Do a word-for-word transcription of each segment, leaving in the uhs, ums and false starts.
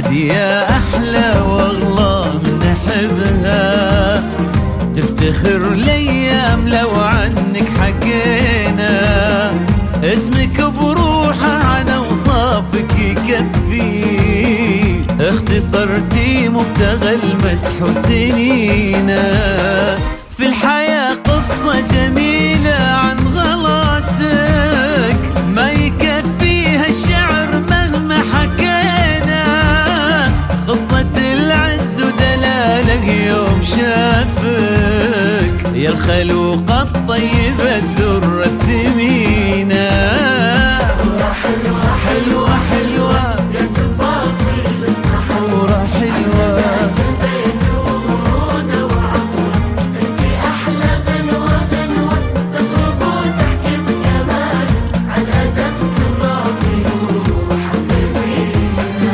دي يا أحلى والله نحبها، تفتخر الأيام لو عنك حكينا، اسمك بروحه عن أوصافك يكفي، اختصرتي مبتغى المدح سنينا، في الحياة قصة جميلة عن غلطك ما يكفيها الشعر مهما حكينا، قصة العز ودلالك يوم شافك يا الخلوق الطيبة الدرة الثمينة. صورة حلوة حلوة حلوة يا تفاصيل صورة حلوة البيت وورودة وعطر، انتي أحلى غنوة غنوة تطرب وتحكي بجمال عن أدبك الراقي وحمزينا.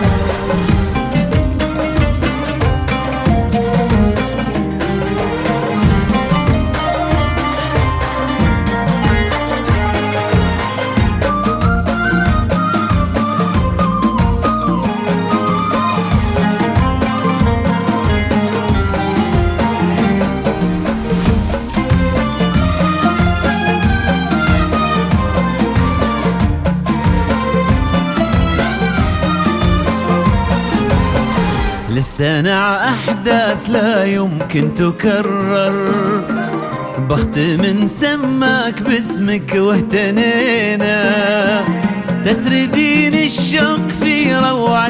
للسنع أحداث لا يمكن تكرر، بخت من سماك باسمك واهتنينا، تسردين الشوق في روعة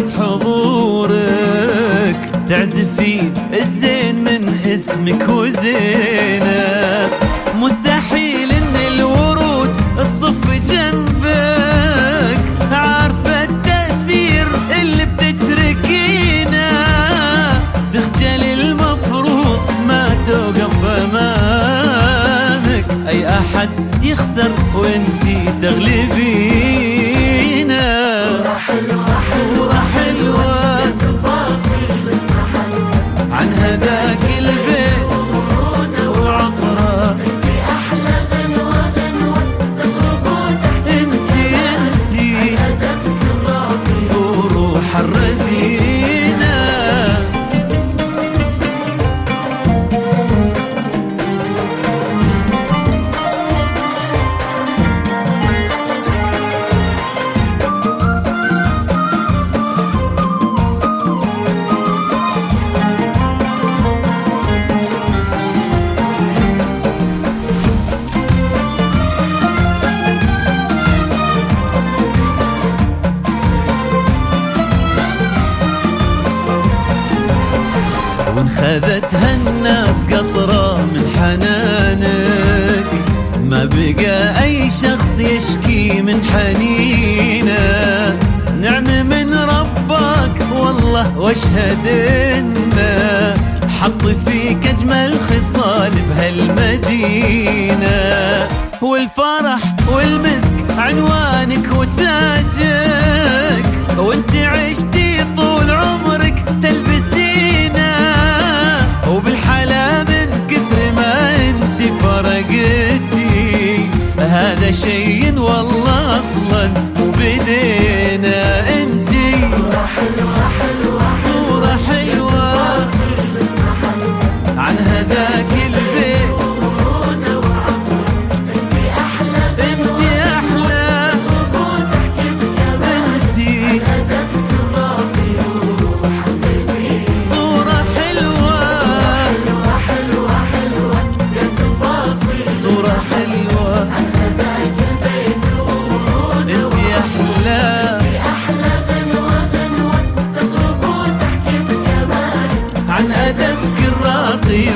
حضورك، تعزفين الزين من اسمك وزينة، مستحيل ان الورود تصف جنبك، عارفة التأثير اللي بتتركينا، تخجل المفروض ما توقف امامك، اي احد يخسر وانتي تغلبينا. صورة حلوة صورة حلوة يا تفاصيل عن هداك البيت ورودة وعطره، انتي أحلى غنوة غنوة تطرب وتحكي انتي انتي أدبك الراقي وروح الرزينة. وانخذتها الناس قطرة من حنانك، ما بقى أي شخص يشكي من حنينه، نعمة من ربك والله واشهد إنه حط فيك أجمل خصال بهالمدينة، والفرح والمسك عنوانك وتاجك، وانت عشتي طول عمرك تلبسينا، وبالحلا من كثر ما انت فرقتي، هذا شيء والله اصلا وبدينا، انتي صورة حلوة حلوة صورة حلوة عن هذاك البيت ورودة وعطر، انتي أحلى انتي احلى وتحكي بجمال انتي أدبك الراقي وحمزينا. صورة حلوة حلوة حلوة حلوة يا تفاصيل صورة حلوة هداك البيت وورودة انتي احلى انتي أحلى غنوة غنوة تطرب وتحكي بجمال عن أدبك الراقي